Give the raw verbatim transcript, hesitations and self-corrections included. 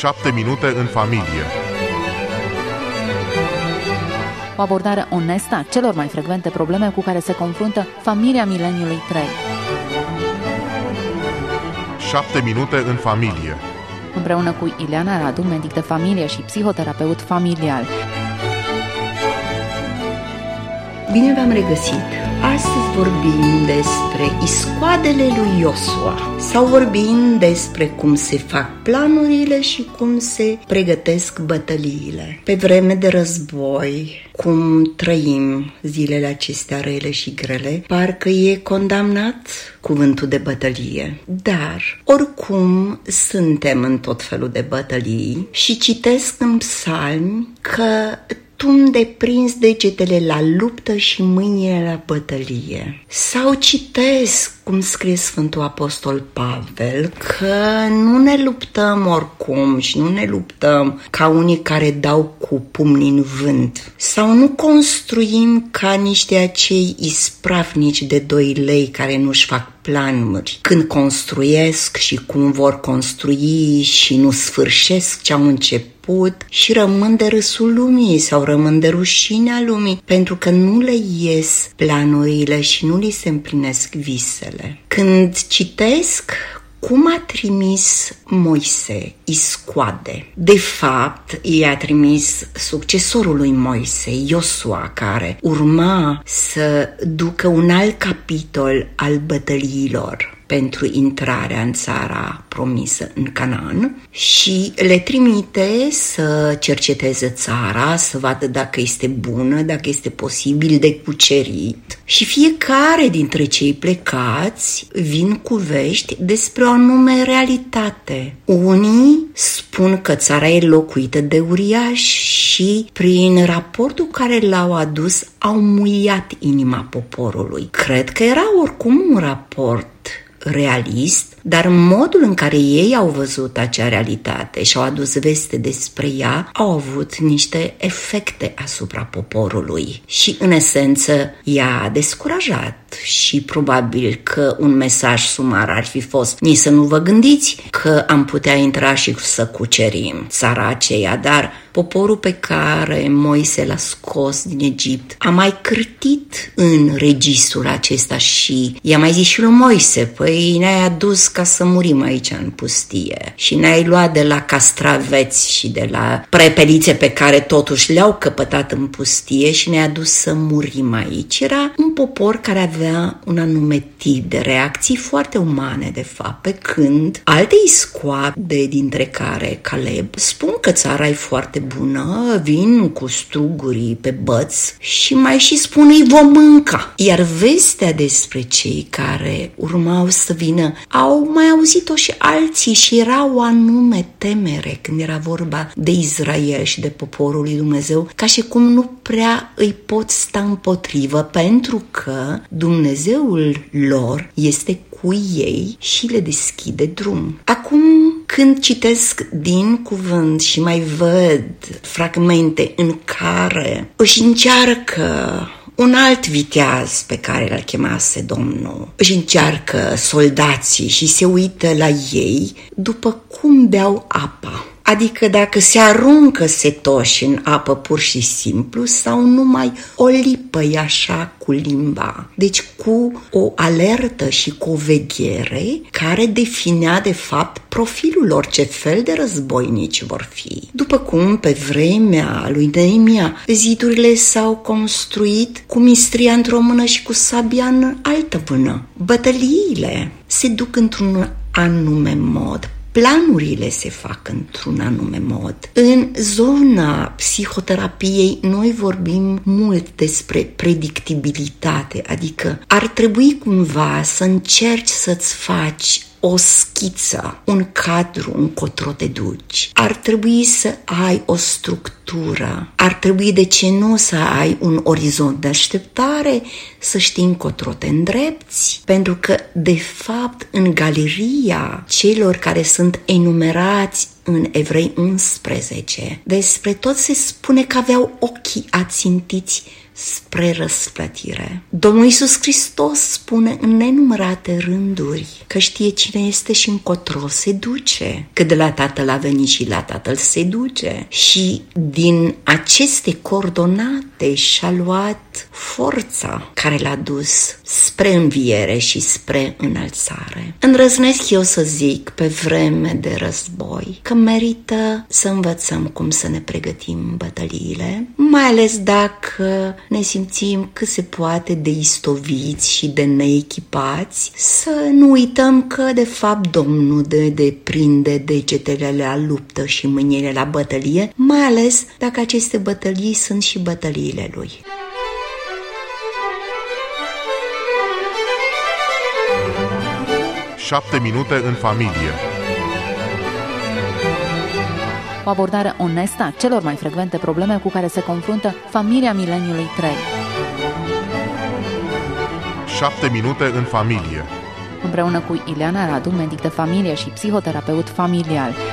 șapte minute în familie. O abordare onestă a celor mai frecvente probleme cu care se confruntă familia mileniului trei. șapte minute în familie. Împreună cu Ileana Radu, medic de familie și psihoterapeut familial. Bine v-am regăsit! Astăzi vorbim despre iscoadele lui Iosua sau vorbim despre cum se fac planurile și cum se pregătesc bătăliile. Pe vreme de război, cum trăim zilele acestea rele și grele, parcă e condamnat cuvântul de bătălie. Dar, oricum, suntem în tot felul de bătălii și citesc în psalmi că tu îmi deprinzi degetele la luptă și mâinile la bătălie. Sau citesc, cum scrie Sfântul Apostol Pavel, că nu ne luptăm oricum și nu ne luptăm ca unii care dau cu pumnii în vânt. Sau nu construim ca niște acei ispravnici de doi lei care nu-și fac planuri când construiesc și cum vor construi și nu sfârșesc ce au început și rămân de râsul lumii sau rămân de rușinea lumii pentru că nu le ies planurile și nu li se împlinesc visele. Când citesc cum a trimis Moise iscoade, de fapt i-a trimis succesorul lui Moise, Iosua, care urma să ducă un alt capitol al bătăliilor pentru intrarea în țara promisă, în Canaan, și le trimite să cerceteze țara, să vadă dacă este bună, dacă este posibil de cucerit. Și fiecare dintre cei plecați vin cu vești despre o anume realitate. Unii spun că țara e locuită de uriași și prin raportul care l-au adus au muiat inima poporului. Cred că era oricum un raport realist, dar modul în care ei au văzut acea realitate și au adus veste despre ea au avut niște efecte asupra poporului și, în esență, i-a descurajat și probabil că un mesaj sumar ar fi fost: nici să nu vă gândiți că am putea intra și să cucerim țara aceea, dar poporul pe care Moise l-a scos din Egipt a mai cârtit în registrul acesta și i-a mai zis și lui Moise: păi ne-ai adus ca să murim aici în pustie și ne-ai luat de la castraveți și de la prepelițe pe care totuși le-au căpătat în pustie și ne-ai adus să murim aici. Era un popor care avea un anume tip de reacții foarte umane, de fapt, pe când alte iscoade, dintre care Caleb, spun că țara e foarte bună, vin cu strugurii pe băț și mai și spun: îi vom mânca. Iar vestea despre cei care urmau să vină au mai auzit-o și alții și era o anume temere când era vorba de Israel și de poporul lui Dumnezeu, ca și cum nu prea îi pot sta împotrivă pentru că Dumnezeul lor este cu ei și le deschide drum. Acum, când citesc din cuvânt și mai văd fragmente în care își încearcă un alt viteaz pe care l-ar chemase Domnul, își încearcă soldații și se uită la ei după cum beau apa. Adică dacă se aruncă setoși în apă pur și simplu sau numai o lipăi așa cu limba. Deci cu o alertă și cu o veghere care definea de fapt profilul lor, ce fel de războinici vor fi. După cum pe vremea lui Neemia zidurile s-au construit cu mistria într-o mână și cu sabia în altă mână. Bătăliile se duc într-un anume mod. Planurile se fac într-un anume mod. În zona psihoterapiei noi vorbim mult despre predictibilitate, adică ar trebui cumva să încerci să-ți faci o schiță, un cadru încotro te duci. Ar trebui să ai o structură, ar trebui, de ce nu, să ai un orizont de așteptare, să știi încotro te îndrepți, pentru că, de fapt, în galeria celor care sunt enumerați în Evrei unsprezece, despre tot se spune că aveau ochii ațintiți spre răsplătire. Domnul Iisus Hristos spune în nenumărate rânduri că știe cine este și încotro se duce, că de la Tatăl a venit și la Tatăl se duce și din aceste coordonate și-a luat forța care l-a dus spre înviere și spre înălțare. Îndrăznesc eu să zic pe vreme de război că merită să învățăm cum să ne pregătim bătăliile, mai ales dacă ne simțim cât se poate de istoviți și de neechipați, să nu uităm că de fapt Domnul de, de prinde degetele la luptă și mâinile la bătălie, mai ales dacă aceste bătălii sunt și bătăliile Lui. Șapte minute în familie. O abordare onestă a celor mai frecvente probleme cu care se confruntă familia mileniului trei. Șapte minute în familie. Împreună cu Ileana Radu, medic de familie și psihoterapeut familial.